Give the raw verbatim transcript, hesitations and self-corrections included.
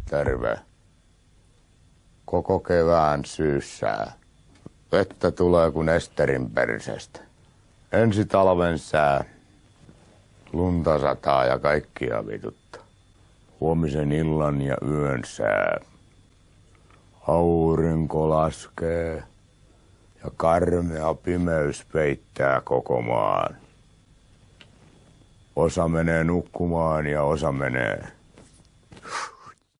terve. Koko kevään syyssää. Vettä tulee kuin Esterin persestä. Ensi talven sää. Lunta sataa ja kaikkia vituttaa. Huomisen illan ja yön sää. Aurinko laskee ja karmea pimeys peittää koko maan. Osa menee nukkumaan ja osa menee